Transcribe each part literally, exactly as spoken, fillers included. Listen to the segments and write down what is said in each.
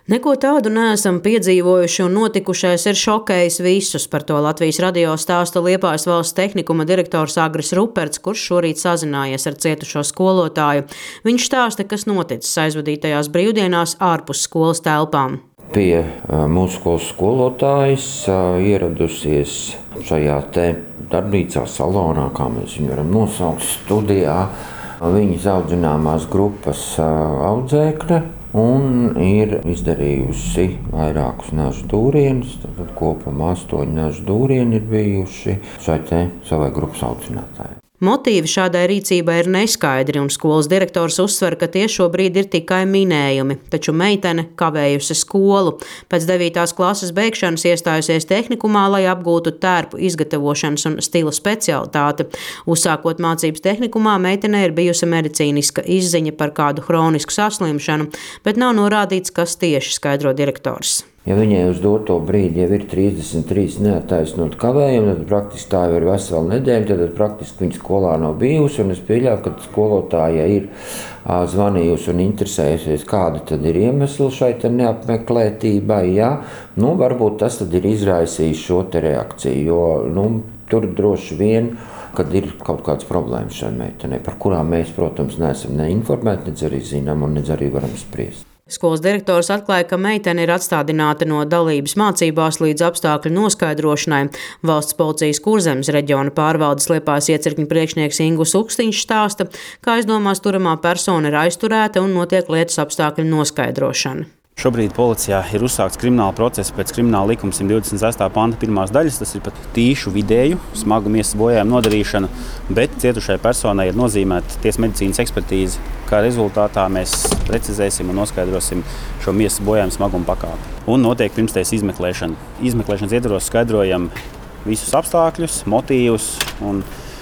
Neko tādu neesam piedzīvojuši, un notikušais ir šokējis visus. Par to Latvijas radio stāsta Liepājas valsts tehnikuma direktors Agris Ruperts, kurš šorīt sazinājies ar cietušo skolotāju. Viņš stāsta, kas noticis aizvadītajās brīvdienās ārpus skolas telpām. Pie mūsu skolas skolotājas ieradusies šajā te darbnīcā, salonā, kā mēs viņu varam nosaukt, studijā, viņas audzināmās grupas audzēkne. Un ir izdarījusi vairākus nažu dūrienus, tad kopumā astoņi nažu dūrieni ir bijuši šai te savai grupas audzinātājai. Motīvi šādai rīcībai ir neskaidri, un skolas direktors uzsver, ka tie šobrīd ir tikai minējumi, taču meitene kavējusi skolu. Pēc devītās klases beigšanas iestājusies tehnikumā, lai apgūtu tērpu izgatavošanas un stila specialitāti. Uzsākot mācības tehnikumā, meitenei ir bijusi medicīniska izziņa par kādu hronisku saslimšanu, bet nav norādīts, kas tieši, skaidro direktors. Ja viņai uz doto brīdi jau ir trīsdesmit trīs neattaisnot kavējumi, tad praktiski tā jau ir vesela nedēļa, tad praktiski viņa skolā nav bijusi, un es pieļauju, ka skolotāja ir zvanījusi un interesējusies, kāda tad ir iemesli šai neapmeklētībai. Ja? Nu, varbūt tas tad ir izraisījis šo te reakciju, jo nu, tur droši vien, kad ir kaut kādas problēmas šai meitenei, par kurām mēs, protams, neesam neinformēti, nedz arī zinām un nedz arī varam spriest. Skolas direktors atklāja, ka meitene ir atstādināta no dalības mācībās līdz apstākļu noskaidrošanai. Valsts policijas Kurzemes reģiona pārvaldes Liepājas iecirkņa priekšnieks Ingus Ukstiņš stāsta, ka aizdomās turamā persona ir aizturēta un notiek lietas apstākļu noskaidrošana. Šobrīd policijā ir uzsākts krimināla process pēc krimināla likuma simt divdesmit sestā panta pirmās daļas. Tas ir pat tīšu vidēju smagu miesas bojājumu nodarīšana, bet cietušai personai ir nozīmēta tiesas medicīnas ekspertīze, kā rezultātā mēs precizēsim un noskaidrosim šo miesas bojājumu smagumu pakāpi. Un notiek pirmstiesas izmeklēšana. Izmeklēšanas ietvaros skaidrojam visus apstākļus, motīvus, un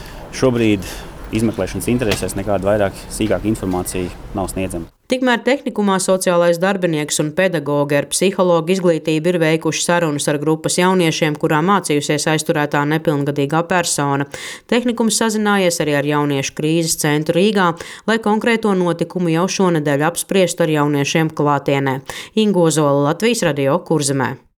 šobrīd izmeklēšanas interesēs nekāda vairāk sīkāka informācija nav sniedzama. Tikmēr tehnikumā sociālais darbinieks un pedagogi ar psihologu izglītību ir veikuši sarunas ar grupas jauniešiem, kurā mācījusies aizturētā nepilngadīgā persona. Tehnikums sazinājies arī ar jauniešu krīzes centru Rīgā, lai konkrēto notikumu jau šonedēļ apspriestu ar jauniešiem klātienē. Inga Ozola, Latvijas radio, Kurzemē.